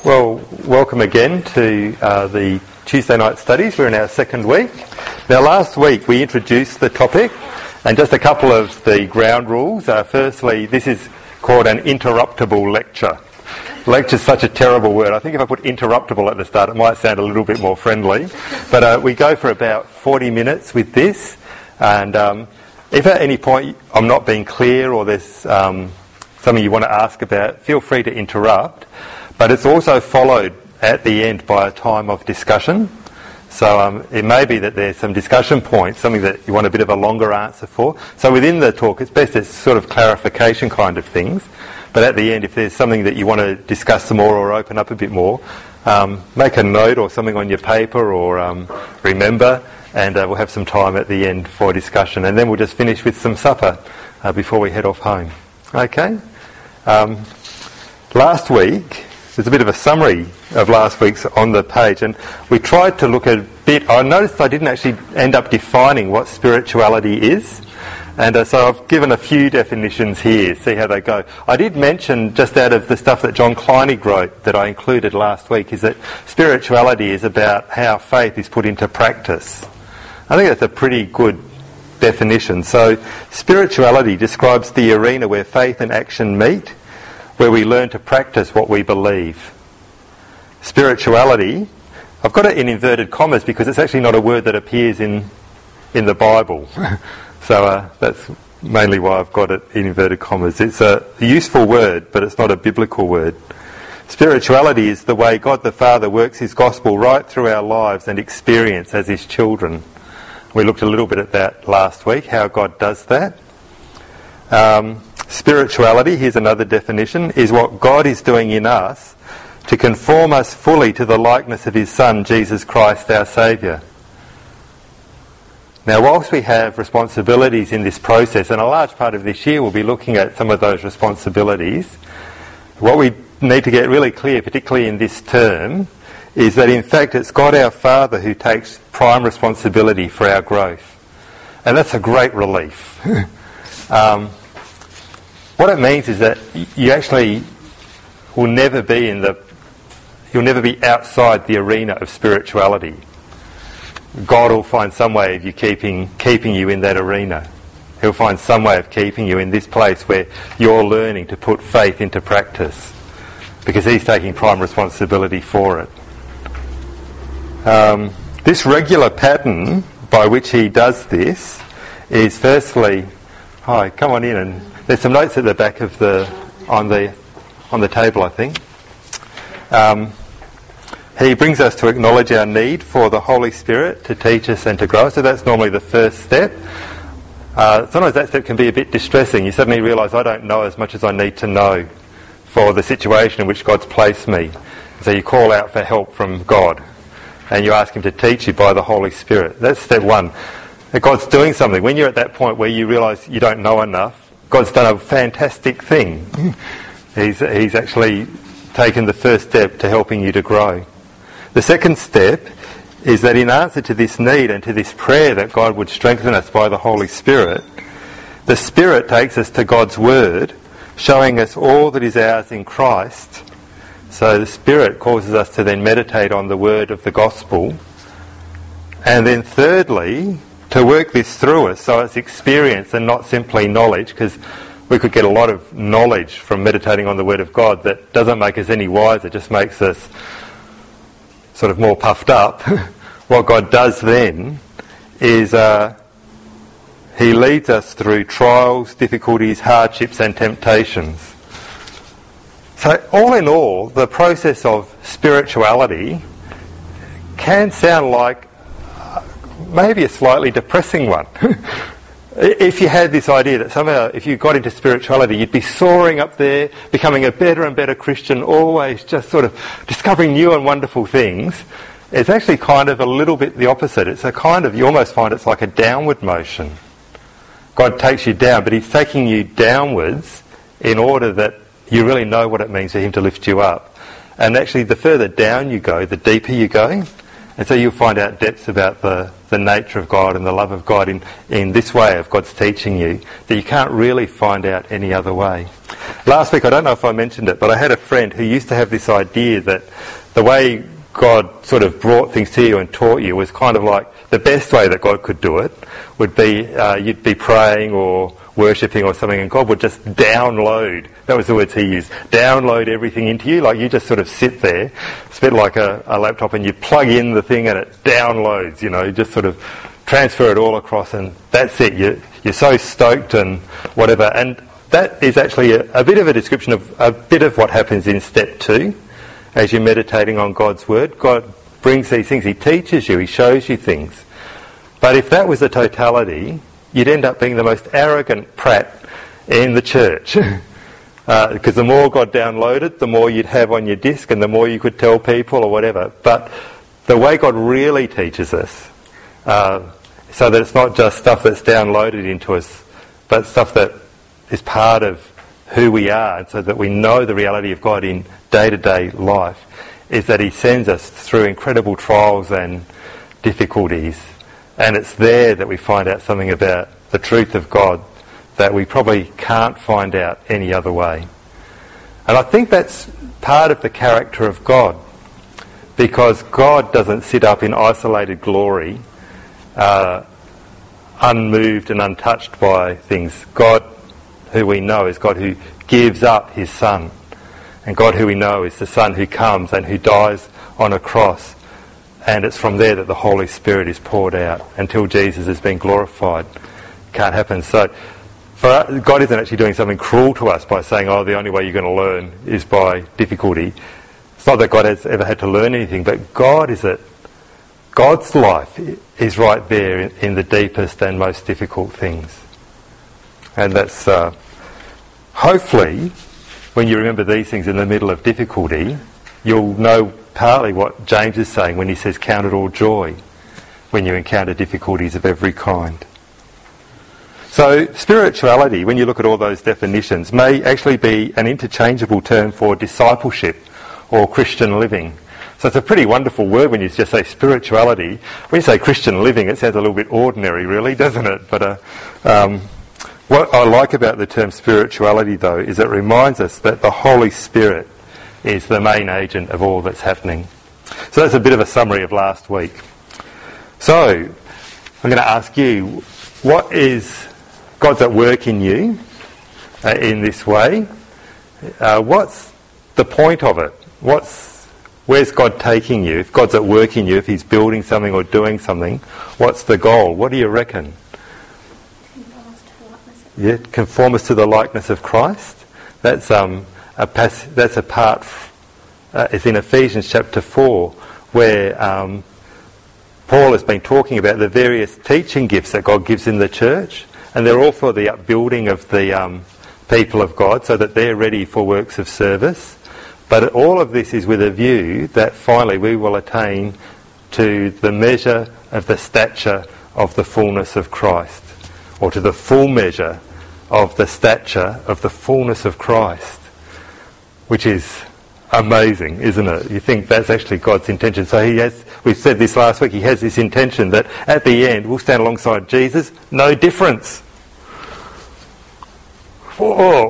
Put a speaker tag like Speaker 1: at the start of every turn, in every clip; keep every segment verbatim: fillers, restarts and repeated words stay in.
Speaker 1: Well, welcome again to uh, the Tuesday night studies. We're in our second week. Now, last week we introduced the topic, and just a couple of the ground rules. Uh, firstly, this is called an interruptible lecture. Lecture's such a terrible word. I think if I put interruptible at the start, it might sound a little bit more friendly. But uh, we go for about forty minutes with this, and um, if at any point I'm not being clear or there's um, something you want to ask about, feel free to interrupt. But it's also followed at the end by a time of discussion. So um, it may be that there's some discussion points, something that you want a bit of a longer answer for. So within the talk, it's best it's sort of clarification kind of things. But at the end, if there's something that you want to discuss some more or open up a bit more, um, make a note or something on your paper or um, remember, and uh, we'll have some time at the end for discussion. And then we'll just finish with some supper uh, before we head off home. Okay? Um, last week... There's a bit of a summary of last week's on the page, and we tried to look a bit. I noticed I didn't actually end up defining what spirituality is, and uh, so I've given a few definitions here, see how they go. I did mention, just out of the stuff that John Kleinig wrote that I included last week, is that spirituality is about how faith is put into practice. I think that's a pretty good definition. So spirituality describes the arena where faith and action meet, where we learn to practice what we believe. Spirituality, I've got it in inverted commas because it's actually not a word that appears in in the Bible. so uh, that's mainly why I've got it in inverted commas. It's a useful word, but it's not a biblical word. Spirituality is the way God the Father works his gospel right through our lives and experience as his children. We looked a little bit at that last week, how God does that. Um, Spirituality, here's another definition, is what God is doing in us to conform us fully to the likeness of his Son, Jesus Christ, our Saviour. Now, whilst we have responsibilities in this process, and a large part of this year we'll be looking at some of those responsibilities, what we need to get really clear, particularly in this term, is that in fact it's God our Father who takes prime responsibility for our growth. And that's a great relief. um, What it means is that you actually will never be in the, you'll never be outside the arena of spirituality. God will find some way of you keeping keeping you in that arena. He'll find some way of keeping you in this place where you're learning to put faith into practice, because he's taking prime responsibility for it. Um, this regular pattern by which he does this is firstly, hi, come on in and. There's some notes at the back of the on the on the table, I think. Um, he brings us to acknowledge our need for the Holy Spirit to teach us and to grow. So that's normally the first step. Uh, sometimes that step can be a bit distressing. You suddenly realise I don't know as much as I need to know for the situation in which God's placed me. So you call out for help from God, and you ask him to teach you by the Holy Spirit. That's step one. That God's doing something. When you're at that point where you realise you don't know enough, God's done a fantastic thing. He's, he's actually taken the first step to helping you to grow. The second step is that in answer to this need and to this prayer that God would strengthen us by the Holy Spirit, the Spirit takes us to God's Word, showing us all that is ours in Christ. So the Spirit causes us to then meditate on the Word of the Gospel. And then thirdly, to work this through us so it's experience and not simply knowledge, because we could get a lot of knowledge from meditating on the Word of God that doesn't make us any wiser, just makes us sort of more puffed up. What God does then is uh, he leads us through trials, difficulties, hardships and temptations. So all in all, the process of spirituality can sound like maybe a slightly depressing one. If you had this idea that somehow if you got into spirituality you'd be soaring up there, becoming a better and better Christian, always just sort of discovering new and wonderful things, it's actually kind of a little bit the opposite. It's a kind of, you almost find it's like a downward motion. God takes you down, but he's taking you downwards in order that you really know what it means for him to lift you up. And actually the further down you go, the deeper you go. And so you'll find out depths about the the nature of God and the love of God in, in this way of God's teaching you that you can't really find out any other way. Last week, I don't know if I mentioned it, but I had a friend who used to have this idea that the way God sort of brought things to you and taught you was kind of like the best way that God could do it would be uh, you'd be praying or worshipping or something and God would just download, that was the words he used, download everything into you, like you just sort of sit there, it's a bit like a, a laptop and you plug in the thing and it downloads, you know, you just sort of transfer it all across and that's it, you, you're so stoked and whatever. And that is actually a, a bit of a description of a bit of what happens in step two as you're meditating on God's word. God brings these things, he teaches you, he shows you things. But if that was the totality, you'd end up being the most arrogant prat in the church. Because uh, the more God downloaded, the more you'd have on your disc and the more you could tell people or whatever. But the way God really teaches us, uh, so that it's not just stuff that's downloaded into us, but stuff that is part of who we are, and so that we know the reality of God in day-to-day life, is that he sends us through incredible trials and difficulties. And it's there that we find out something about the truth of God that we probably can't find out any other way. And I think that's part of the character of God, because God doesn't sit up in isolated glory, uh, unmoved and untouched by things. God, who we know, is God who gives up his Son. And God, who we know, is the Son who comes and who dies on a cross. And it's from there that the Holy Spirit is poured out until Jesus has been glorified. Can't happen. So for us, God isn't actually doing something cruel to us by saying, oh, the only way you're going to learn is by difficulty. It's not that God has ever had to learn anything, but God is it. God's life is right there in, in the deepest and most difficult things. And that's uh, hopefully, when you remember these things in the middle of difficulty, you'll know partly what James is saying when he says count it all joy when you encounter difficulties of every kind. So spirituality, when you look at all those definitions, may actually be an interchangeable term for discipleship or Christian living. So it's a pretty wonderful word when you just say spirituality. When you say Christian living, it sounds a little bit ordinary, really, doesn't it? But uh, um, what I like about the term spirituality, though, is it reminds us that the Holy Spirit is the main agent of all that's happening. So that's a bit of a summary of last week. So I'm going to ask you, what is God's at work in you uh, in this way? Uh, what's the point of it? What's where's God taking you? If God's at work in you, if he's building something or doing something, what's the goal? What do you reckon?
Speaker 2: Conform us to the likeness of
Speaker 1: Yeah, conform us to the likeness of Christ. That's um. A pass- that's a part, uh, it's in Ephesians chapter four, where um, Paul has been talking about the various teaching gifts that God gives in the church, and they're all for the upbuilding of the um, people of God so that they're ready for works of service. But all of this is with a view that finally we will attain to the measure of the stature of the fullness of Christ, or to the full measure of the stature of the fullness of Christ. Which is amazing, isn't it? You think that's actually God's intention. So he has, we said this last week, he has this intention that at the end we'll stand alongside Jesus, no difference. Whoa!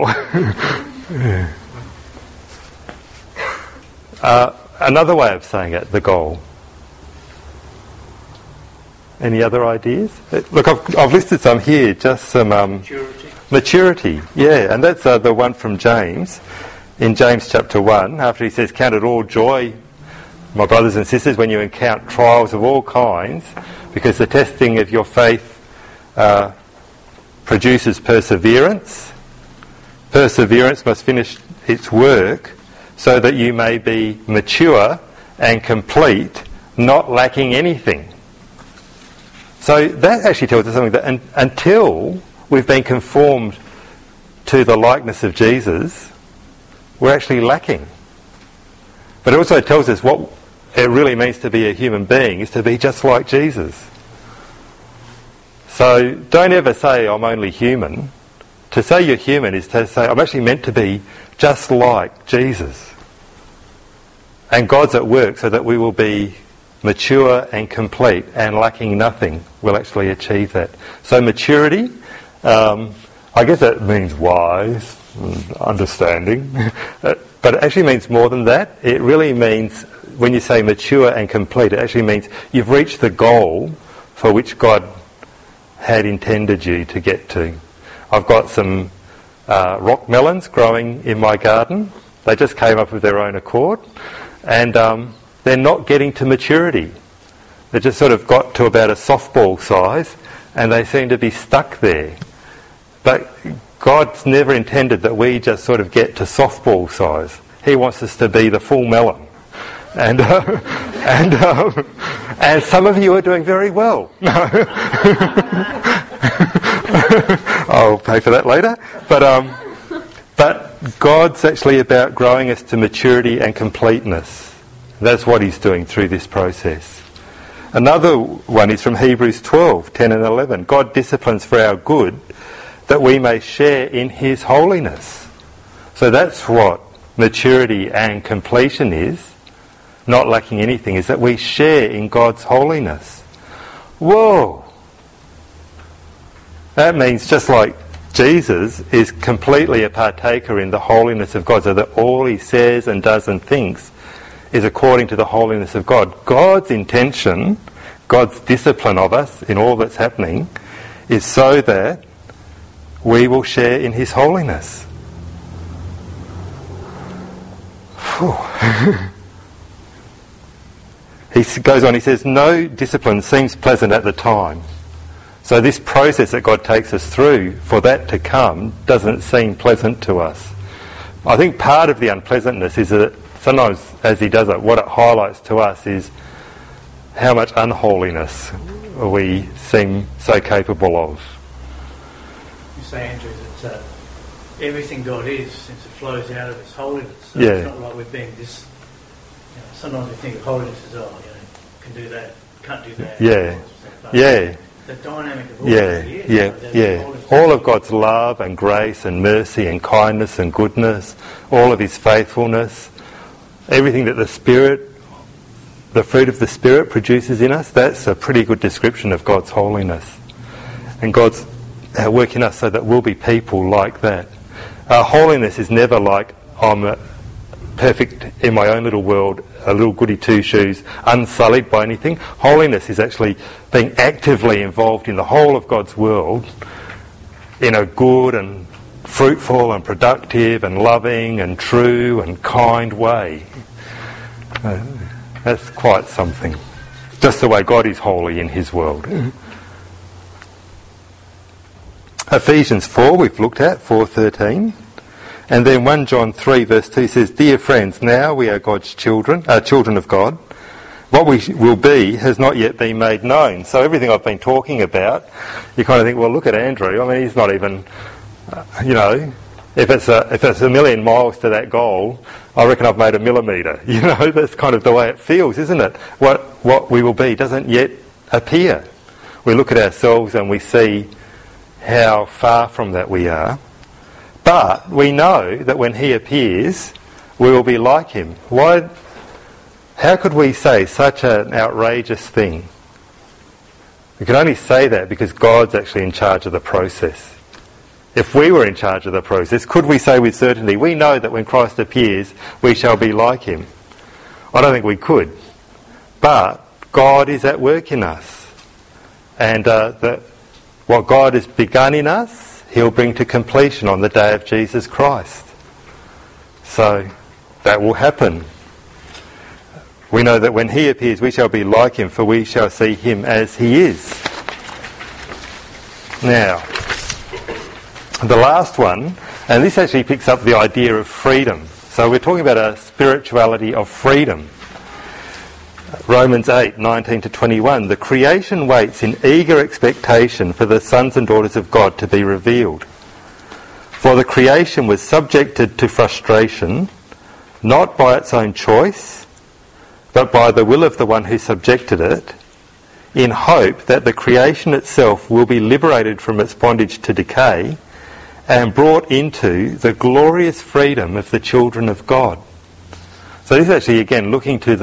Speaker 1: uh, another way of saying it, the goal. Any other ideas? Look, I've, I've listed some here, just some... Um,
Speaker 3: Maturity.
Speaker 1: Maturity, yeah, and that's uh, the one from James. In James chapter one, after he says, count it all joy, my brothers and sisters, when you encounter trials of all kinds, because the testing of your faith uh, produces perseverance. Perseverance must finish its work so that you may be mature and complete, not lacking anything. So that actually tells us something, that un- until we've been conformed to the likeness of Jesus, we're actually lacking. But it also tells us what it really means to be a human being is to be just like Jesus. So don't ever say I'm only human. To say you're human is to say I'm actually meant to be just like Jesus. And God's at work so that we will be mature and complete and lacking nothing will actually achieve that. So maturity, um, I guess that means wise, understanding, but it actually means more than that. It really means, when you say mature and complete, it actually means you've reached the goal for which God had intended you to get to. I've got some uh, rock melons growing in my garden. They just came up of their own accord, and um, they're not getting to maturity. They just sort of got to about a softball size, and they seem to be stuck there. But God's never intended that we just sort of get to softball size. He wants us to be the full melon. And uh, and um, and some of you are doing very well. I'll pay for that later. But um, but God's actually about growing us to maturity and completeness. That's what He's doing through this process. Another one is from Hebrews twelve, ten and eleven. God disciplines for our good, that we may share in His holiness. So that's what maturity and completion is. Not lacking anything, is that we share in God's holiness. Whoa! That means just like Jesus is completely a partaker in the holiness of God, so that all He says and does and thinks is according to the holiness of God. God's intention, God's discipline of us in all that's happening, is so that we will share in His holiness. Whew. He goes on, he says, no discipline seems pleasant at the time. So this process that God takes us through, for that to come, doesn't seem pleasant to us. I think part of the unpleasantness is that sometimes as He does it, what it highlights to us is how much unholiness we seem so capable of.
Speaker 3: You say, Andrew, that uh, everything God is, since it flows out of His holiness, so
Speaker 1: yeah.
Speaker 3: It's not like we're being this... You know, sometimes we think of holiness as, oh, you know, can do that, can't do that.
Speaker 1: Yeah, yeah.
Speaker 3: The dynamic of all
Speaker 1: yeah,
Speaker 3: of it,
Speaker 1: yeah,
Speaker 3: you know,
Speaker 1: yeah. All of God's love and grace and mercy and kindness and goodness, all of His faithfulness, everything that the Spirit, the fruit of the Spirit produces in us, that's a pretty good description of God's holiness. And God's uh, working us so that we'll be people like that. Uh, holiness is never like, I'm a perfect in my own little world, a little goody two-shoes, unsullied by anything. Holiness is actually being actively involved in the whole of God's world in a good and fruitful and productive and loving and true and kind way. Uh, that's quite something. Just the way God is holy in His world. Ephesians four we've looked at, four thirteen. And then First John three verse two says, dear friends, now we are God's children, uh, children of God. What we will be has not yet been made known. So everything I've been talking about, you kind of think, well, look at Andrew. I mean, he's not even, uh, you know, if it's a if it's a million miles to that goal, I reckon I've made a millimetre. You know, that's kind of the way it feels, isn't it? What what we will be doesn't yet appear. We look at ourselves and we see how far from that we are. But we know that when He appears, we will be like Him. Why? How could we say such an outrageous thing? We can only say that because God's actually in charge of the process. If we were in charge of the process, could we say with certainty, we know that when Christ appears, we shall be like Him? I don't think we could. But God is at work in us. And uh, that what God has begun in us, He'll bring to completion on the day of Jesus Christ. So that will happen. We know that when He appears, we shall be like Him, for we shall see Him as He is. Now, the last one, and this actually picks up the idea of freedom. So we're talking about a spirituality of freedom. Romans eight, nineteen to twenty-one. The creation waits in eager expectation for the sons and daughters of God to be revealed. For the creation was subjected to frustration, not by its own choice, but by the will of the one who subjected it, in hope that the creation itself will be liberated from its bondage to decay and brought into the glorious freedom of the children of God. So this is actually, again, looking to the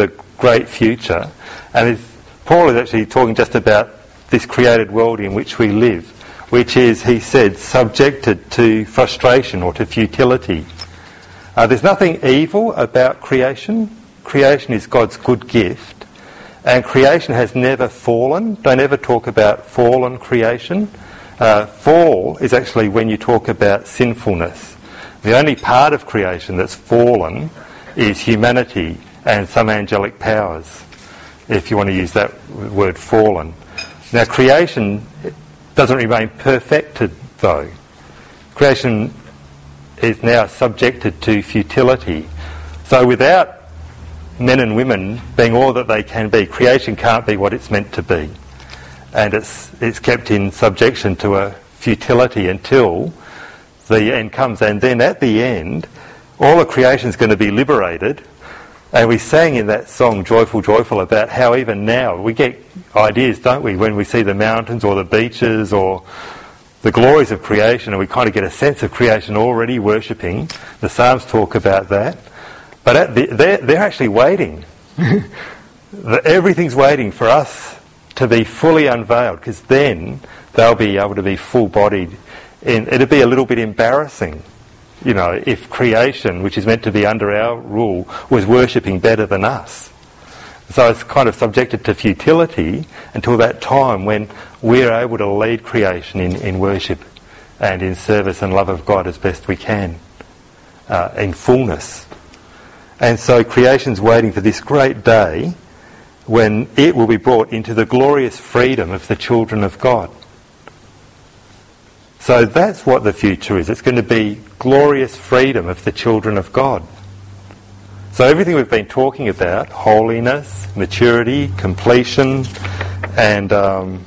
Speaker 1: great future. And it's, Paul is actually talking just about this created world in which we live, which is, he said, subjected to frustration or to futility. Uh, there's nothing evil about creation. Creation is God's good gift. And creation has never fallen. Don't ever talk about fallen creation. Uh, fall is actually when you talk about sinfulness. The only part of creation that's fallen is humanity and some angelic powers, if you want to use that word fallen. Now, creation doesn't remain perfected, though. Creation is now subjected to futility. So without men and women being all that they can be, creation can't be what it's meant to be. And it's it's kept in subjection to a futility until the end comes. And then at the end, all of creation is going to be liberated. And we sang in that song, Joyful, Joyful, about how even now we get ideas, don't we, when we see the mountains or the beaches or the glories of creation, and we kind of get a sense of creation already worshipping. The Psalms talk about that. But at the, they're, they're actually waiting. Everything's waiting for us to be fully unveiled, because then they'll be able to be full-bodied. And it'd be a little bit embarrassing, you know, if creation, which is meant to be under our rule, was worshipping better than us. So it's kind of subjected to futility until that time when we're able to lead creation in, in worship and in service and love of God as best we can, uh, in fullness. And so creation's waiting for this great day when it will be brought into the glorious freedom of the children of God. So that's what the future is. It's going to be glorious freedom of the children of God. So everything we've been talking about, holiness, maturity, completion, and um,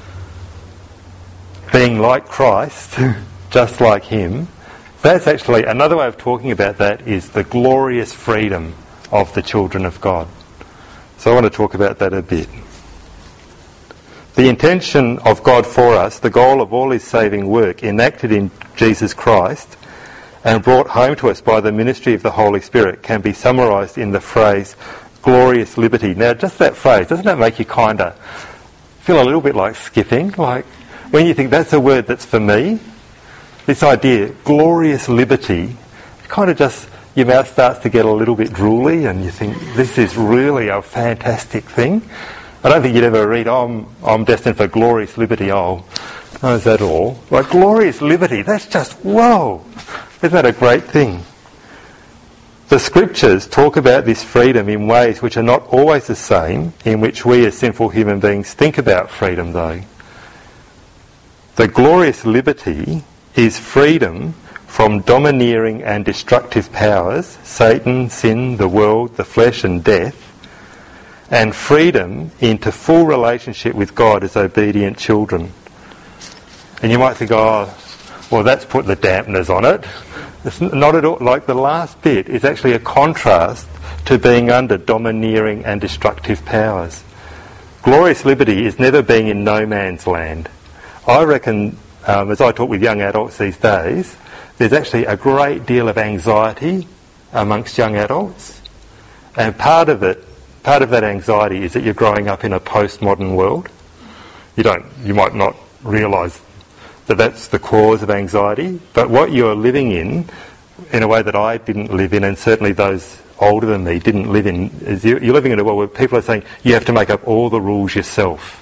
Speaker 1: being like Christ, just like him, that's actually, another way of talking about that is the glorious freedom of the children of God. So I want to talk about that a bit. The intention of God for us, the goal of all his saving work, enacted in Jesus Christ and brought home to us by the ministry of the Holy Spirit, can be summarised in the phrase, glorious liberty. Now, just that phrase, doesn't that make you kind of feel a little bit like skipping? Like, when you think that's a word that's for me, this idea, glorious liberty, kind of just, your mouth starts to get a little bit drooly and you think, this is really a fantastic thing. I don't think you'd ever read, oh, I'm, I'm destined for glorious liberty. Oh, oh, is that all? Like, glorious liberty, that's just, whoa! Isn't that a great thing? The scriptures talk about this freedom in ways which are not always the same in which we as sinful human beings think about freedom, though. The glorious liberty is freedom from domineering and destructive powers, Satan, sin, the world, the flesh and death, and freedom into full relationship with God as obedient children. And you might think, oh, well, that's put the dampeners on it. It's not at all. Like, the last bit is actually a contrast to being under domineering and destructive powers. Glorious liberty is never being in no man's land. I reckon, um, as I talk with young adults these days, there's actually a great deal of anxiety amongst young adults. And part of it, part of that anxiety is that you're growing up in a postmodern world. You don't, you might not realise that that's the cause of anxiety, but what you're living in, in a way that I didn't live in, and certainly those older than me didn't live in, is you're living in a world where people are saying you have to make up all the rules yourself.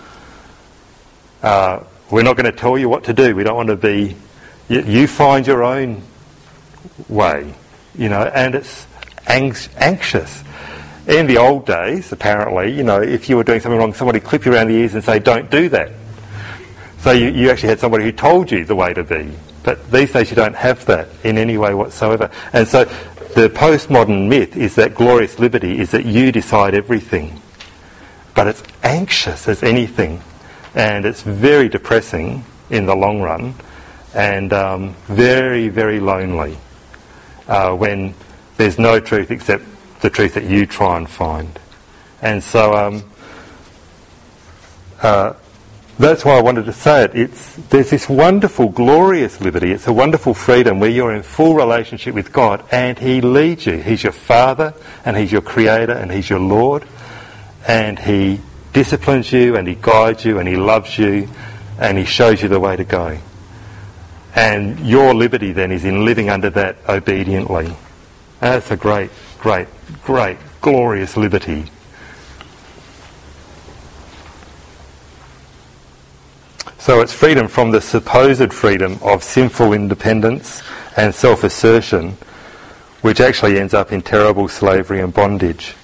Speaker 1: Uh, we're not going to tell you what to do. We don't want to be... You, you find your own way, you know, and it's ang- anxious. In the old days, apparently, you know, if you were doing something wrong, somebody would clip you around the ears and say, don't do that. So you, you actually had somebody who told you the way to be. But these days you don't have that in any way whatsoever. And so the postmodern myth is that glorious liberty is that you decide everything. But it's anxious as anything. And it's very depressing in the long run. And um, very, very lonely uh, when there's no truth except the truth that you try and find. And so... Um, uh, that's why I wanted to say it. It's, there's this wonderful, glorious liberty. It's a wonderful freedom where you're in full relationship with God and He leads you. He's your Father and He's your Creator and He's your Lord, and He disciplines you and He guides you and He loves you and He shows you the way to go. And your liberty then is in living under that obediently. That's a great, great, great, glorious liberty. So it's freedom from the supposed freedom of sinful independence and self-assertion, which actually ends up in terrible slavery and bondage.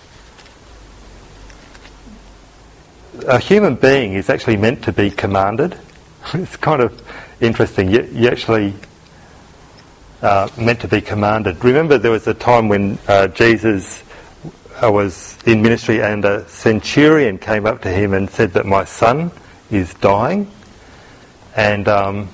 Speaker 1: A human being is actually meant to be commanded. It's kind of interesting. You, you actually uh, meant to be commanded. Remember, there was a time when uh, Jesus uh, was in ministry and a centurion came up to him and said that my son is dying. And um,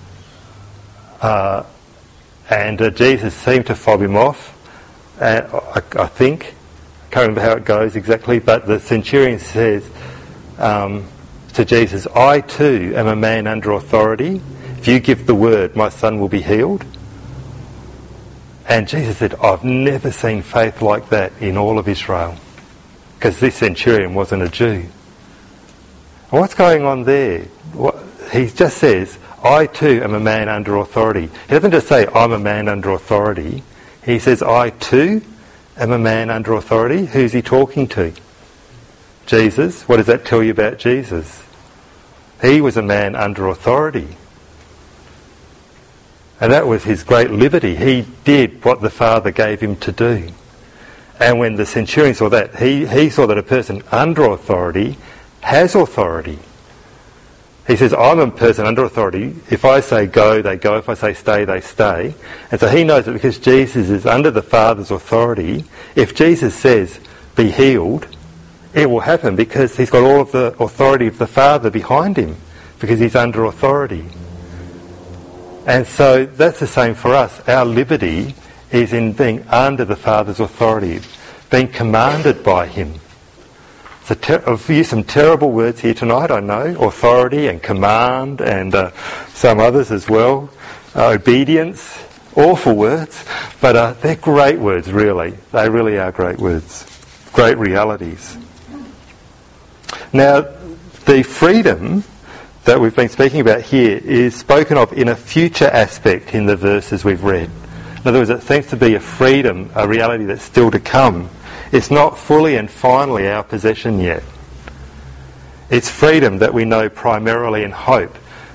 Speaker 1: uh, and uh, Jesus seemed to fob him off, uh, I, I think. I can't remember how it goes exactly, but the centurion says um, to Jesus, I too am a man under authority. If you give the word, my son will be healed. And Jesus said, I've never seen faith like that in all of Israel. Because this centurion wasn't a Jew. And what's going on there? What, he just says, I too am a man under authority. He doesn't just say, I'm a man under authority. He says, I too am a man under authority. Who's he talking to? Jesus. What does that tell you about Jesus? He was a man under authority. And that was his great liberty. He did what the Father gave him to do. And when the centurion saw that, he, he saw that a person under authority has authority. He says, I'm a person under authority. If I say go, they go. If I say stay, they stay. And so he knows that because Jesus is under the Father's authority, if Jesus says, be healed, it will happen because he's got all of the authority of the Father behind him, because he's under authority. And so that's the same for us. Our liberty is in being under the Father's authority, being commanded by him. So ter- I've used some terrible words here tonight, I know. Authority and command and uh, some others as well. Uh, obedience. Awful words. But uh, they're great words, really. They really are great words. Great realities. Now, the freedom that we've been speaking about here is spoken of in a future aspect in the verses we've read. In other words, it seems to be a freedom, a reality that's still to come. It's not fully and finally our possession yet. It's freedom that we know primarily in hope.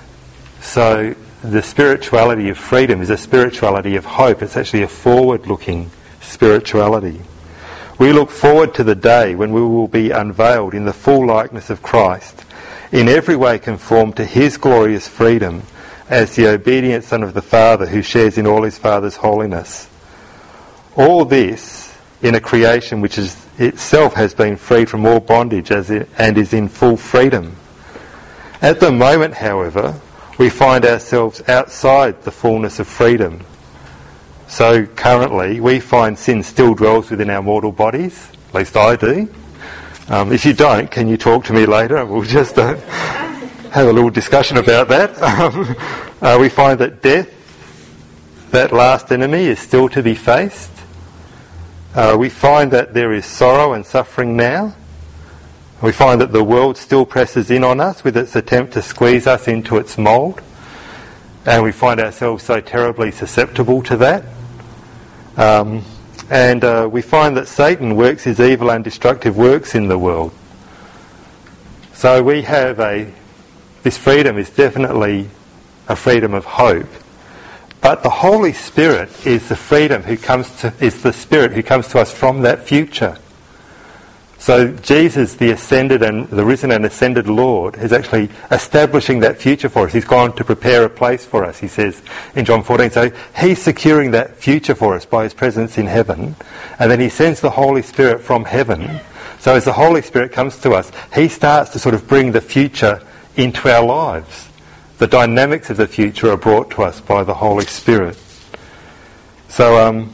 Speaker 1: So the spirituality of freedom is a spirituality of hope. It's actually a forward-looking spirituality. We look forward to the day when we will be unveiled in the full likeness of Christ, in every way conformed to his glorious freedom as the obedient Son of the Father who shares in all his Father's holiness. All this in a creation which is itself has been freed from all bondage as it, and is in full freedom. At the moment, however, we find ourselves outside the fullness of freedom. So currently we find sin still dwells within our mortal bodies, at least I do. Um, if you don't, can you talk to me later and we'll just uh, have a little discussion about that. Um, uh, we find that death, that last enemy, is still to be faced. Uh, we find that there is sorrow and suffering now. We find that the world still presses in on us with its attempt to squeeze us into its mould. And we find ourselves so terribly susceptible to that. Um, and uh, we find that Satan works his evil and destructive works in the world. So we have a... This freedom is definitely a freedom of hope. But the Holy Spirit is the freedom who comes to, is the Spirit who comes to us from that future. So Jesus, the ascended and the risen and ascended Lord, is actually establishing that future for us. He's gone to prepare a place for us, he says in John fourteen. So he's securing that future for us by his presence in heaven. And then he sends the Holy Spirit from heaven. So as the Holy Spirit comes to us, he starts to sort of bring the future into our lives. The dynamics of the future are brought to us by the Holy Spirit. So um,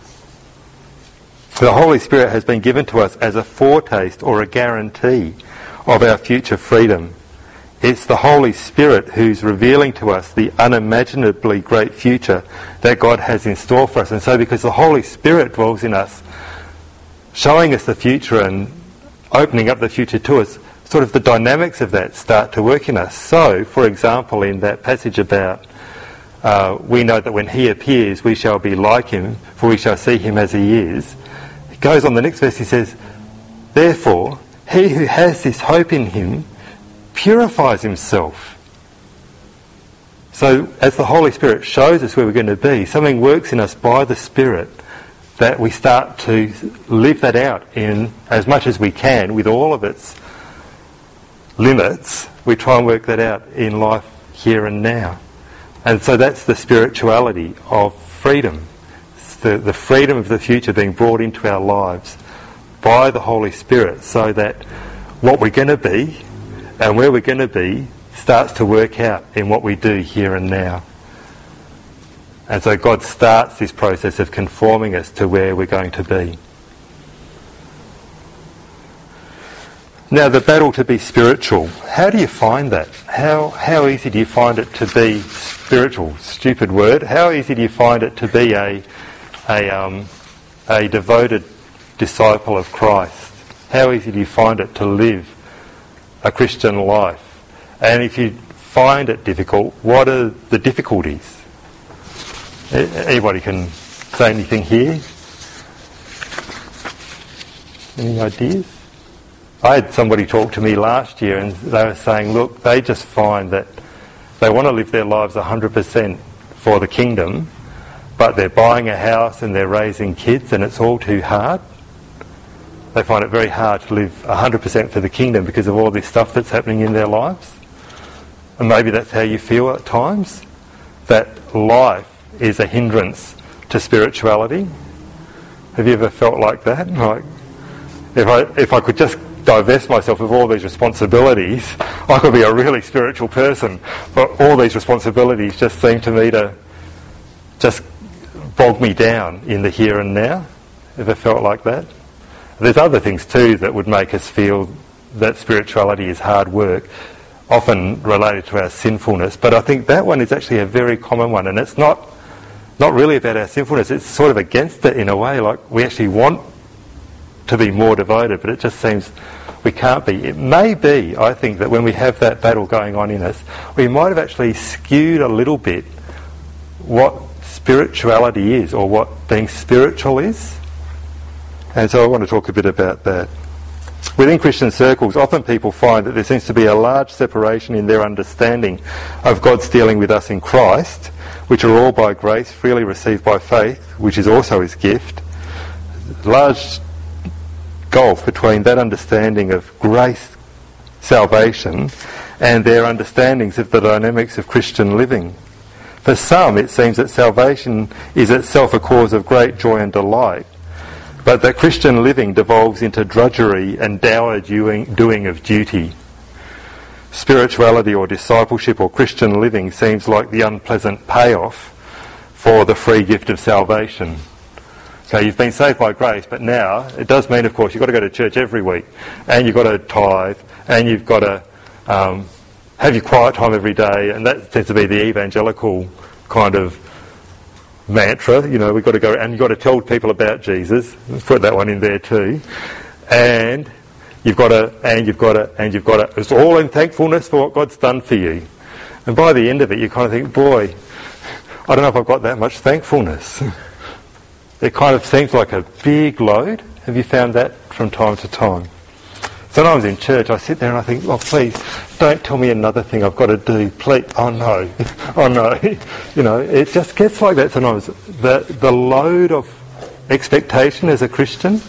Speaker 1: the Holy Spirit has been given to us as a foretaste or a guarantee of our future freedom It's the Holy Spirit who's revealing to us the unimaginably great future that God has in store for us. And so because the Holy Spirit dwells in us, showing us the future and opening up the future to us, sort of the dynamics of that start to work in us. So, for example, in that passage about uh, we know that when he appears we shall be like him, for we shall see him as he is. It goes on the next verse, he says, therefore, he who has this hope in him purifies himself. So as the Holy Spirit shows us where we're going to be, something works in us by the Spirit that we start to live that out in as much as we can with all of its limits. We try and work that out in life here and now. And so that's the spirituality of freedom. It's the, the freedom of the future being brought into our lives by the Holy Spirit, so that what we're going to be and where we're going to be starts to work out in what we do here and now. And so God starts this process of conforming us to where we're going to be. Now, the battle to be spiritual. How do you find that? How how easy do you find it to be spiritual? Stupid word. How easy do you find it to be a a um, a devoted disciple of Christ? How easy do you find it to live a Christian life? And if you find it difficult, what are the difficulties? Anybody can say anything here? Any ideas? I had somebody talk to me last year and they were saying, look, they just find that they want to live their lives one hundred percent for the kingdom, but they're buying a house and they're raising kids and it's all too hard. They find it very hard to live one hundred percent for the kingdom because of all this stuff that's happening in their lives. And maybe that's how you feel at times, that life is a hindrance to spirituality. Have you ever felt like that? Like, if I if I could just divest myself of all these responsibilities, I could be a really spiritual person. But all these responsibilities just seem to me to just bog me down in the here and now. Ever felt like that? There's other things too that would make us feel that spirituality is hard work, often related to our sinfulness. But I think that one is actually a very common one, and it's not not really about our sinfulness. It's sort of against it in a way. Like, we actually want to be more devoted, but it just seems we can't be. It may be, I think, that when we have that battle going on in us, we might have actually skewed a little bit what spirituality is, or what being spiritual is. And so I want to talk a bit about that. Within Christian circles, often people find that there seems to be a large separation in their understanding of God's dealing with us in Christ, which are all by grace, freely received by faith, which is also his gift. Large gulf between that understanding of grace, salvation, and their understandings of the dynamics of Christian living. For some, it seems that salvation is itself a cause of great joy and delight, but that Christian living devolves into drudgery and dour doing, doing of duty. Spirituality or discipleship or Christian living seems like the unpleasant payoff for the free gift of salvation. Okay, you've been saved by grace, but now it does mean, of course, you've got to go to church every week, and you've got to tithe, and you've got to um, have your quiet time every day, and that tends to be the evangelical kind of mantra. You know, we've got to go, and you've got to tell people about Jesus. Let's put that one in there too. And you've got to, and you've got to, and you've got to. It's all in thankfulness for what God's done for you. And by the end of it, you kind of think, boy, I don't know if I've got that much thankfulness. It kind of seems like a big load. Have you found that from time to time? Sometimes in church I sit there and I think, oh please, don't tell me another thing I've got to do. Please, oh no, oh no. You know, it just gets like that sometimes. The, the load of expectation as a Christian.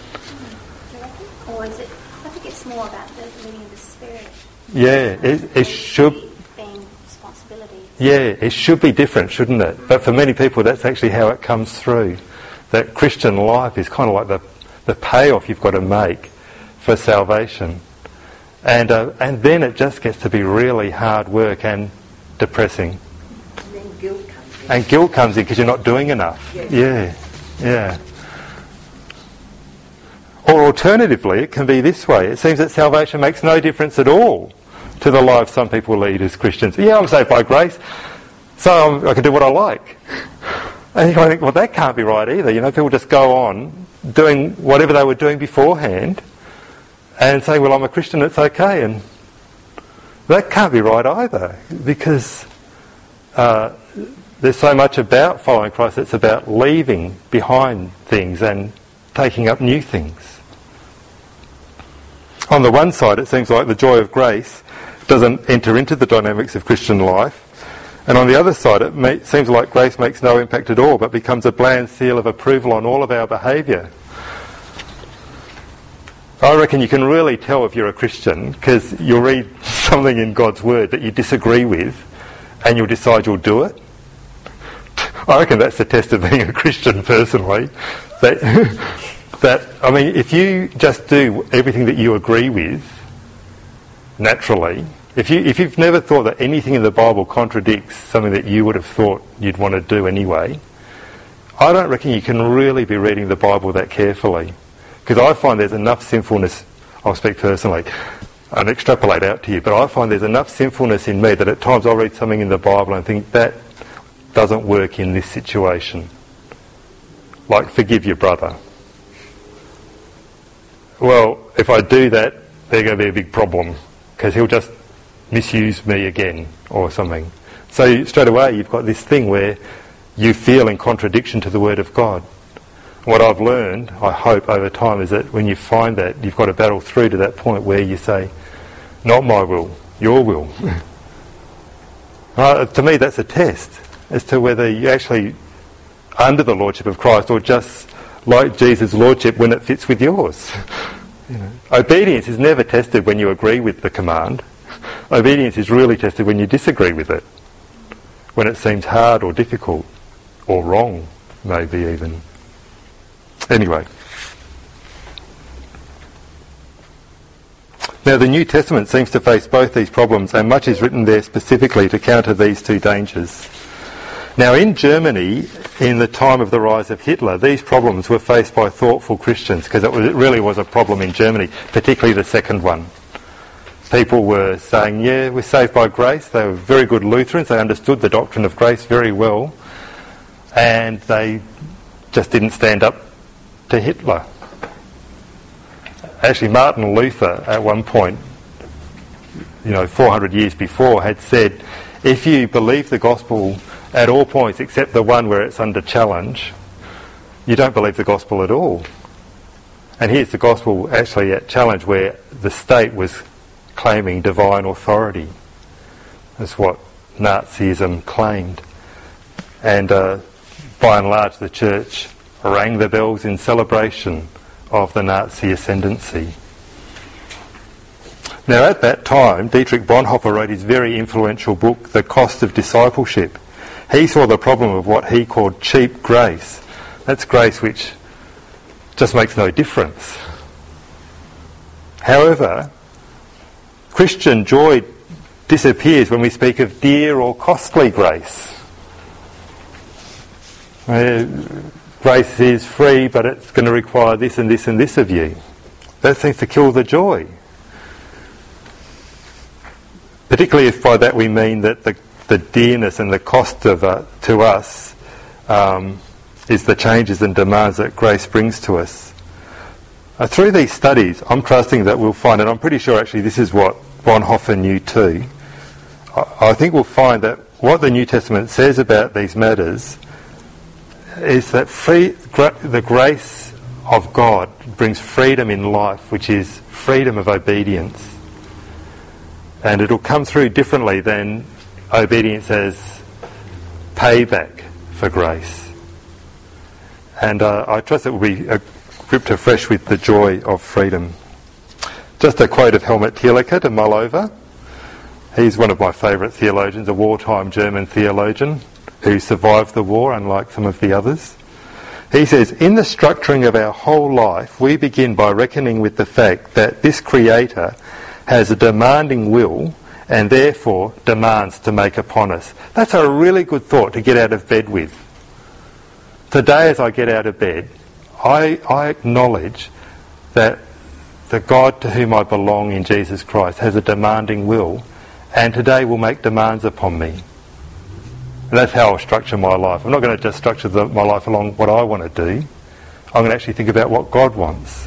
Speaker 2: Or is it, I think it's more about the living of the Spirit.
Speaker 1: Yeah, it, it should.
Speaker 2: Being responsibility.
Speaker 1: Yeah, it should be different, shouldn't it? But for many people that's actually how it comes through. That Christian life is kind of like the, the payoff you've got to make for salvation. And uh, and then it just gets to be really hard work and depressing.
Speaker 4: And then guilt comes in.
Speaker 1: And guilt comes in because you're not doing enough.
Speaker 4: Yes.
Speaker 1: Yeah, yeah. Or alternatively, it can be this way. It seems that salvation makes no difference at all to the lives some people lead as Christians. Yeah, I'm saved by grace, so I'm, I can do what I like. And you kind of think, well, that can't be right either. You know, people just go on doing whatever they were doing beforehand and saying, well, I'm a Christian, it's okay. And that can't be right either, because uh, there's so much about following Christ that's about leaving behind things and taking up new things. On the one side, it seems like the joy of grace doesn't enter into the dynamics of Christian life. And on the other side, it may, seems like grace makes no impact at all, but becomes a bland seal of approval on all of our behaviour. I reckon you can really tell if you're a Christian, because you'll read something in God's Word that you disagree with, and you'll decide you'll do it. I reckon that's the test of being a Christian, personally. That, that I mean, if you just do everything that you agree with, naturally, if you if you've never thought that anything in the Bible contradicts something that you would have thought you'd want to do anyway, I don't reckon you can really be reading the Bible that carefully. Because I find there's enough sinfulness, I'll speak personally, and extrapolate out to you, but I find there's enough sinfulness in me that at times I'll read something in the Bible and think that doesn't work in this situation. Like, forgive your brother. Well, if I do that, there's going to be a big problem, because he'll just misuse me again or something. So straight away you've got this thing where you feel in contradiction to the Word of God. What I've learned, I hope, over time, is that when you find that, you've got to battle through to that point where you say, not my will, your will. uh, to me, that's a test as to whether you're actually under the Lordship of Christ or just like Jesus' Lordship when it fits with yours. You know, obedience is never tested when you agree with the command. Obedience is really tested when you disagree with it, when it seems hard or difficult or wrong, maybe even. Anyway. Now, the New Testament seems to face both these problems, and much is written there specifically to counter these two dangers. Now, in Germany, in the time of the rise of Hitler, these problems were faced by thoughtful Christians, because it, was, it really was a problem in Germany, particularly the second one. People were saying, yeah, we're saved by grace. They were very good Lutherans. They understood the doctrine of grace very well. And they just didn't stand up to Hitler. Actually, Martin Luther, at one point, you know, four hundred years before, had said, if you believe the gospel at all points except the one where it's under challenge, you don't believe the gospel at all. And here's the gospel actually at challenge, where the state was claiming divine authority. That's what Nazism claimed. And uh, by and large, the church rang the bells in celebration of the Nazi ascendancy. Now, at that time, Dietrich Bonhoeffer wrote his very influential book, The Cost of Discipleship. He saw the problem of what he called cheap grace. That's grace which just makes no difference. However, Christian joy disappears when we speak of dear or costly grace. Uh, grace is free, but it's going to require this and this and this of you. That seems to kill the joy. Particularly if by that we mean that the, the dearness and the cost of uh, to us um, is the changes and demands that grace brings to us. Uh, through these studies, I'm trusting that we'll find, and I'm pretty sure actually this is what Bonhoeffer knew too, I, I think we'll find that what the New Testament says about these matters is that free, gra- the grace of God brings freedom in life, which is freedom of obedience. And it'll come through differently than obedience as payback for grace. And uh, I trust it will be equipped afresh with the joy of freedom. Just a quote of Helmut Thielicke to mull over. He's one of my favourite theologians, a wartime German theologian who survived the war, unlike some of the others. He says, in the structuring of our whole life, we begin by reckoning with the fact that this Creator has a demanding will and therefore demands to make upon us. That's a really good thought to get out of bed with. Today, as I get out of bed, I, I acknowledge that the God to whom I belong in Jesus Christ has a demanding will and today will make demands upon me. And that's how I'll structure my life. I'm not going to just structure the, my life along what I want to do. I'm going to actually think about what God wants.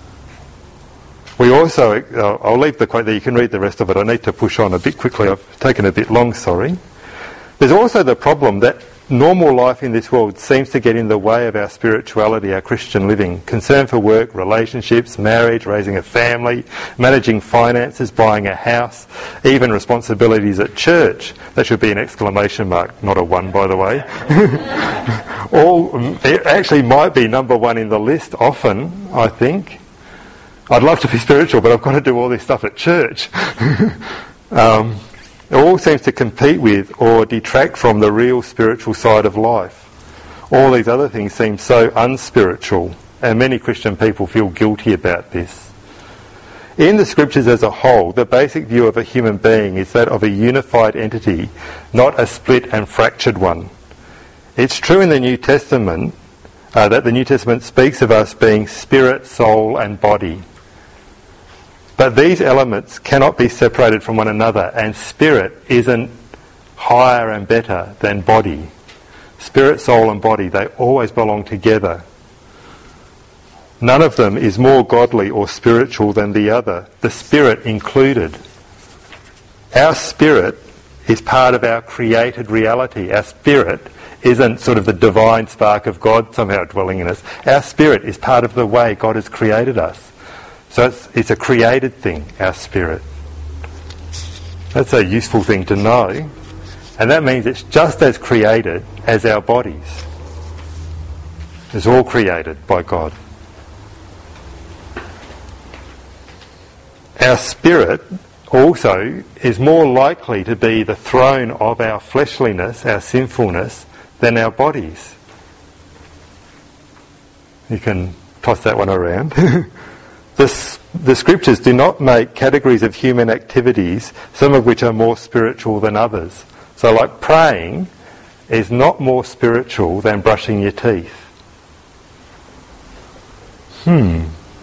Speaker 1: We also, uh, I'll leave the quote there, you can read the rest of it. I need to push on a bit quickly. I've taken a bit long, sorry. There's also the problem that normal life in this world seems to get in the way of our spirituality, our Christian living. Concern for work, relationships, marriage, raising a family, managing finances, buying a house, even responsibilities at church. That should be an exclamation mark, not a one, by the way. All, it actually might be number one in the list often, I think. I'd love to be spiritual, but I've got to do all this stuff at church. um, it all seems to compete with or detract from the real spiritual side of life. All these other things seem so unspiritual, and many Christian people feel guilty about this. In the scriptures as a whole, the basic view of a human being is that of a unified entity, not a split and fractured one. It's true in the New Testament uh, that the New Testament speaks of us being spirit, soul and body. But these elements cannot be separated from one another, and spirit isn't higher and better than body. Spirit, soul and body, they always belong together. None of them is more godly or spiritual than the other, the spirit included. Our spirit is part of our created reality. Our spirit isn't sort of the divine spark of God somehow dwelling in us. Our spirit is part of the way God has created us. So it's, it's a created thing, our spirit. That's a useful thing to know. And that means it's just as created as our bodies. It's all created by God. Our spirit also is more likely to be the throne of our fleshliness, our sinfulness, than our bodies. You can toss that one around. The, the scriptures do not make categories of human activities, some of which are more spiritual than others. So like praying is not more spiritual than brushing your teeth. Hmm.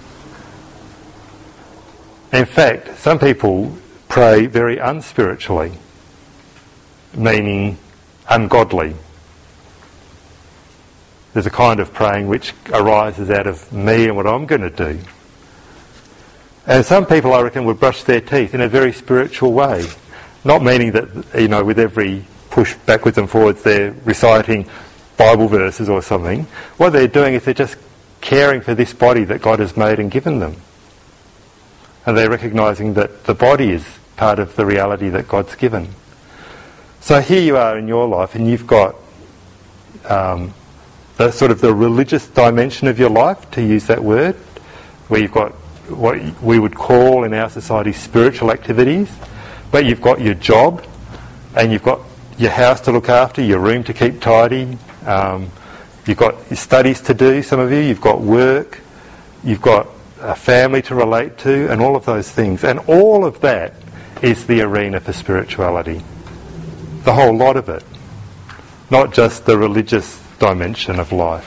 Speaker 1: In fact, some people pray very unspiritually, meaning ungodly. There's a kind of praying which arises out of me and what I'm going to do. And some people, I reckon, would brush their teeth in a very spiritual way. Not meaning that, you know, with every push backwards and forwards they're reciting Bible verses or something. What they're doing is they're just caring for this body that God has made and given them. And they're recognising that the body is part of the reality that God's given. So here you are in your life, and you've got um, the sort of the religious dimension of your life, to use that word, where you've got what we would call in our society spiritual activities, but you've got your job, and you've got your house to look after, your room to keep tidy, um, you've got your studies to do, some of you, you've got work, you've got a family to relate to, and all of those things. And all of that is the arena for spirituality. The whole lot of it. Not just the religious dimension of life.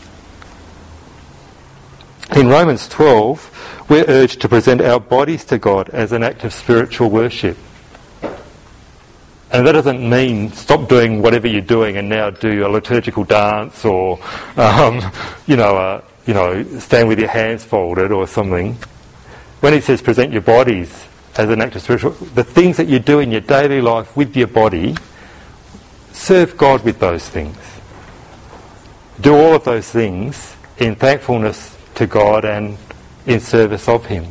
Speaker 1: In Romans twelve, we're urged to present our bodies to God as an act of spiritual worship. And that doesn't mean stop doing whatever you're doing and now do a liturgical dance or, um, you know, uh, you know, stand with your hands folded or something. When he says present your bodies as an act of spiritual, the things that you do in your daily life with your body, serve God with those things. Do all of those things in thankfulness to God and in service of Him.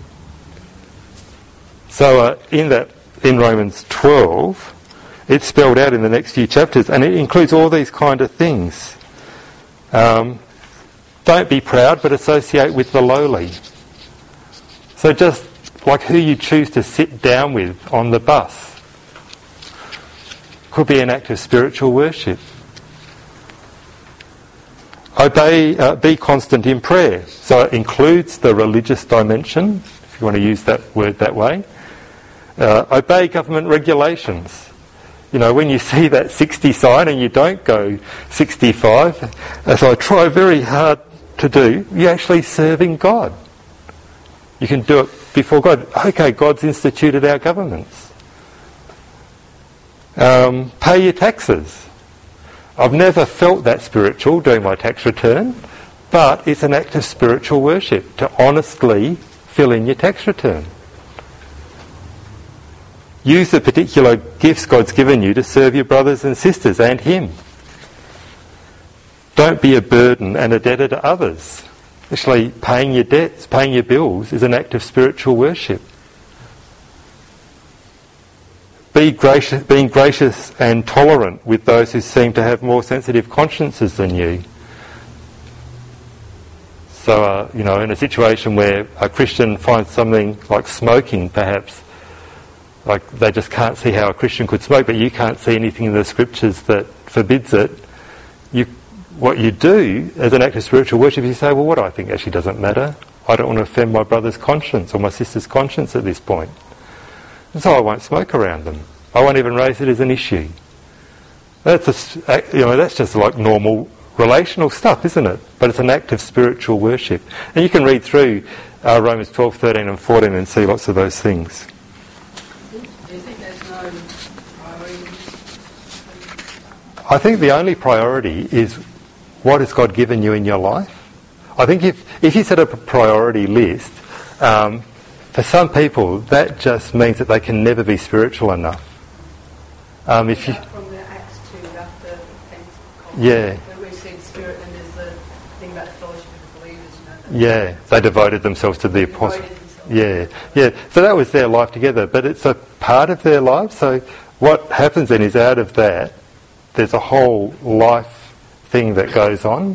Speaker 1: So uh, in that, in Romans twelve, it's spelled out in the next few chapters, and it includes all these kind of things. Um, don't be proud, but associate with the lowly. So just like who you choose to sit down with on the bus could be an act of spiritual worship. Obey, uh, be constant in prayer. So it includes the religious dimension, if you want to use that word that way. Uh, obey government regulations. You know, when you see that sixty sign and you don't go sixty-five, as I try very hard to do, you're actually serving God. You can do it before God. Okay, God's instituted our governments. Um, pay your taxes. I've never felt that spiritual doing my tax return, but it's an act of spiritual worship to honestly fill in your tax return. Use the particular gifts God's given you to serve your brothers and sisters and Him. Don't be a burden and a debtor to others. Actually, paying your debts, paying your bills is an act of spiritual worship. Be gracious, being gracious and tolerant with those who seem to have more sensitive consciences than you. So, uh, you know, in a situation where a Christian finds something like smoking, perhaps, like they just can't see how a Christian could smoke, but you can't see anything in the scriptures that forbids it. You, what you do as an act of spiritual worship is you say, well, what I think actually doesn't matter. I don't want to offend my brother's conscience or my sister's conscience at this point. And so I won't smoke around them. I won't even raise it as an issue. That's a, you know, that's just like normal relational stuff, isn't it? But it's an act of spiritual worship. And you can read through uh, Romans twelve, thirteen and fourteen and see lots of those things.
Speaker 5: Do you think there's no priority?
Speaker 1: I think the only priority is what has God given you in your life. I think if, if you set up a priority list, um, for some people that just means that they can never be spiritual enough. Um, if you,
Speaker 5: from the Acts two, after Pentecost,
Speaker 1: yeah,
Speaker 5: where we see the Spirit, and there's the thing about the fellowship of the believers, you know.
Speaker 1: Yeah, they devoted themselves to the apostles. Yeah, yeah. So that was their life together, but it's a part of their life. So what happens then is out of that, there's a whole life thing that goes on.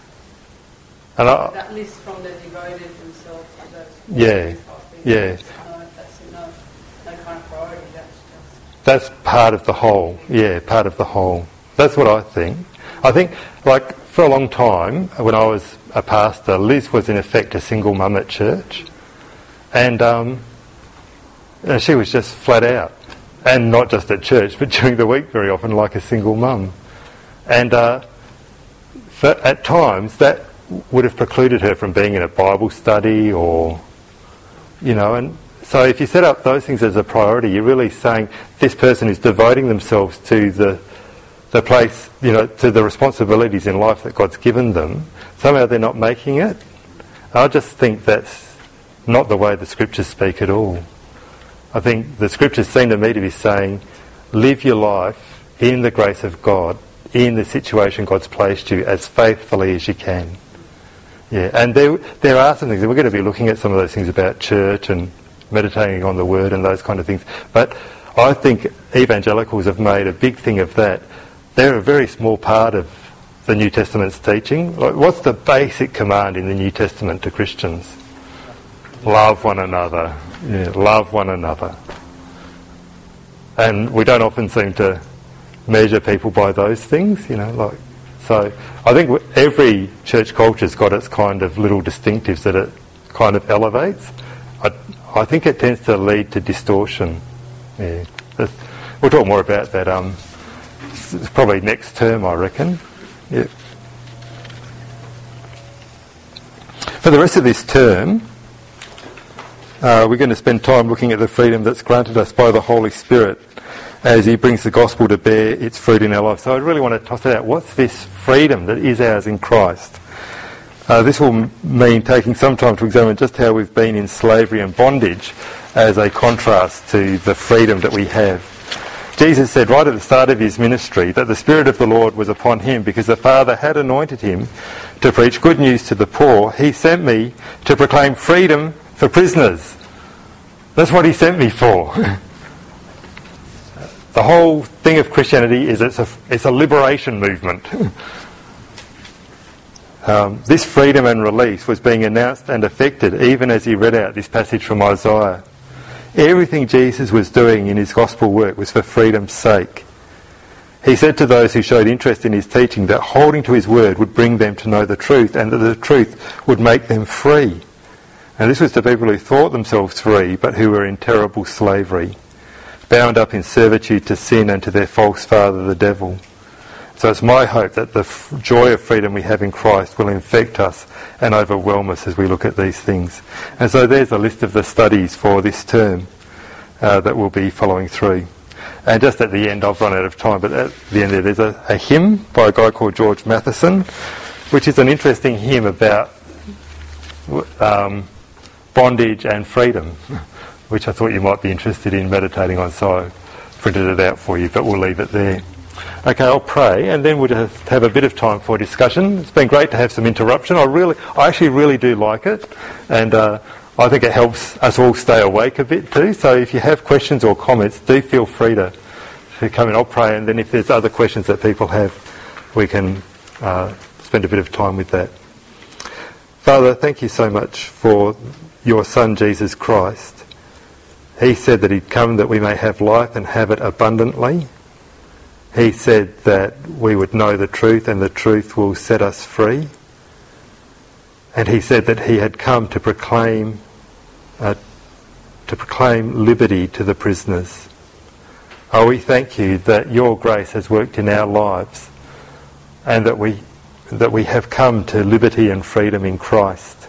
Speaker 1: And I,
Speaker 5: that list from the devoted themselves to those.
Speaker 1: Yeah, yeah.
Speaker 5: No, that's no, no kind of priority. That's just.
Speaker 1: That's part of the whole. Yeah, part of the whole. That's what I think. I think, like, for a long time, when I was a pastor, Liz was in effect a single mum at church. And um, you know, she was just flat out. And not just at church, but during the week very often, like a single mum. And uh, for, at times, that would have precluded her from being in a Bible study or, you know, and so if you set up those things as a priority, you're really saying this person is devoting themselves to the the place, you know, to the responsibilities in life that God's given them. Somehow they're not making it. I just think that's not the way the scriptures speak at all. I think the scriptures seem to me to be saying, live your life in the grace of God, in the situation God's placed you, as faithfully as you can. Yeah, and there there are some things, and we're going to be looking at some of those things about church and meditating on the Word and those kind of things. But I think evangelicals have made a big thing of that. They're a very small part of the New Testament's teaching. Like, what's the basic command in the New Testament to Christians? Love one another. Yeah, love one another. And we don't often seem to measure people by those things, you know, like. So I think every church culture's got its kind of little distinctives that it kind of elevates. I, I think it tends to lead to distortion. Yeah, That's, we'll talk more about that. Um, it's probably next term, I reckon. Yeah. For the rest of this term, uh, we're going to spend time looking at the freedom that's granted us by the Holy Spirit as He brings the gospel to bear its fruit in our life. So I really want to toss it out. What's this freedom that is ours in Christ? Uh, this will m- mean taking some time to examine just how we've been in slavery and bondage as a contrast to the freedom that we have. Jesus said right at the start of His ministry that the Spirit of the Lord was upon Him because the Father had anointed Him to preach good news to the poor. He sent me to proclaim freedom for prisoners. That's what He sent me for. The whole thing of Christianity is it's a, it's a liberation movement. um, this freedom and release was being announced and effected even as He read out this passage from Isaiah. Everything Jesus was doing in His gospel work was for freedom's sake. He said to those who showed interest in His teaching that holding to His word would bring them to know the truth and that the truth would make them free. And this was to people who thought themselves free but who were in terrible slavery, bound up in servitude to sin and to their false father, the devil. So it's my hope that the f- joy of freedom we have in Christ will infect us and overwhelm us as we look at these things. And so there's a list of the studies for this term uh, that we'll be following through. And just at the end, I've run out of time, but at the end there, there's a, a hymn by a guy called George Matheson, which is an interesting hymn about um, bondage and freedom, which I thought you might be interested in meditating on, so I printed it out for you, but we'll leave it there. Okay, I'll pray, and then we'll just have a bit of time for discussion. It's been great to have some interruption. I really, I actually really do like it, and uh, I think it helps us all stay awake a bit too. So if you have questions or comments, do feel free to, to come in. I'll pray, and then if there's other questions that people have, we can uh, spend a bit of time with that. Father, thank you so much for your Son, Jesus Christ. He said that he'd come that we may have life and have it abundantly. He said that we would know the truth and the truth will set us free. And he said that he had come to proclaim uh, to proclaim liberty to the prisoners. Oh, we thank you that your grace has worked in our lives and that we that we have come to liberty and freedom in Christ.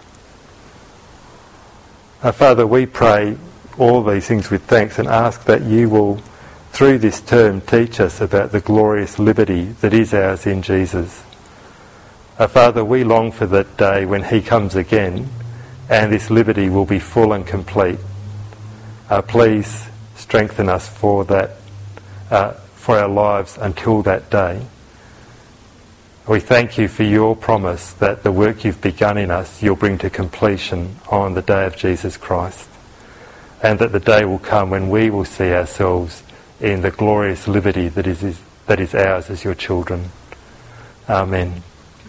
Speaker 1: Uh, Father, we pray all these things with thanks and ask that you will, through this term, teach us about the glorious liberty that is ours in Jesus. Uh, Father, we long for that day when he comes again and this liberty will be full and complete. Uh, please strengthen us for that, uh, for our lives until that day. We thank you for your promise that the work you've begun in us you'll bring to completion on the day of Jesus Christ, and that the day will come when we will see ourselves in the glorious liberty that is, is that is ours as your children. Amen.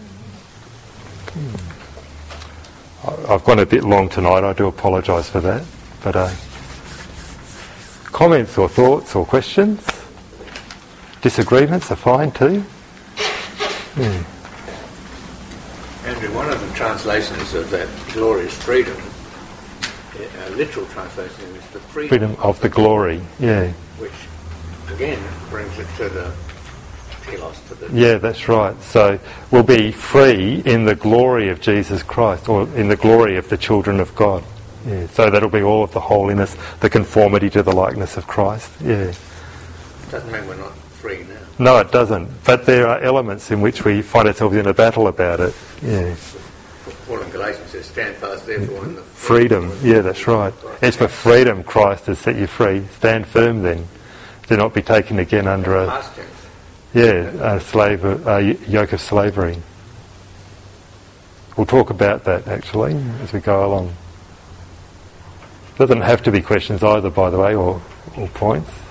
Speaker 1: I've gone a bit long tonight, I do apologise for that, but uh, comments or thoughts or questions? Disagreements are fine too. Yeah.
Speaker 6: Andrew, one of the translations of that glorious freedom, a literal translation is the freedom,
Speaker 1: freedom of the glory, yeah.
Speaker 6: Which again brings it to the telos, to the...
Speaker 1: Yeah, that's right. So we'll be free in the glory of Jesus Christ, or in the glory of the children of God. Yeah. So that'll be all of the holiness, the conformity to the likeness of Christ. Yeah.
Speaker 6: Doesn't mean we're not free now.
Speaker 1: No, it doesn't. But there are elements in which we find ourselves in a battle about it. Yeah.
Speaker 6: Paul in Galatians says, stand fast therefore in the
Speaker 1: freedom. freedom. Yeah, that's right. It's for freedom Christ has set you free. Stand firm then. Do not be taken again under a, yeah, a slave, a yoke of slavery. We'll talk about that actually as we go along. Doesn't have to be questions either, by the way, or, or points.